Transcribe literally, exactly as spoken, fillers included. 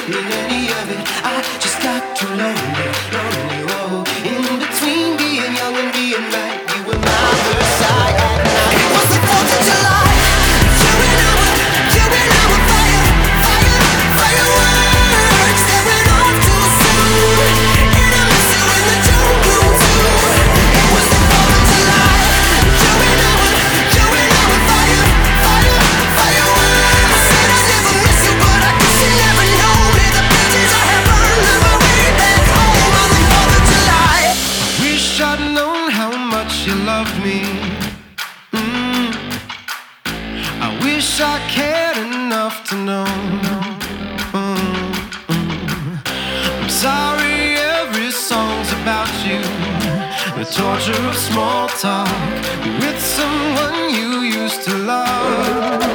mean any of it. I just got too lonely, lonely, whoa. In between being young and being right, you were my first sight at night. It was the fourth of July. You and I were, you and I were fire, fire, fireworks that went off too soon. And I miss you in the jungle too. It was the fourth of July. You and I were, you and I were fire, fire, fireworks. I said I never miss you, but I guess you never know me. The bridges I have burned on my way back home on the fourth of July. I wish I'd known how much you loved me. Mm. I wish I cared enough to know. Mm, mm. I'm sorry, every song's about you. The torture of small talk with someone you used to love.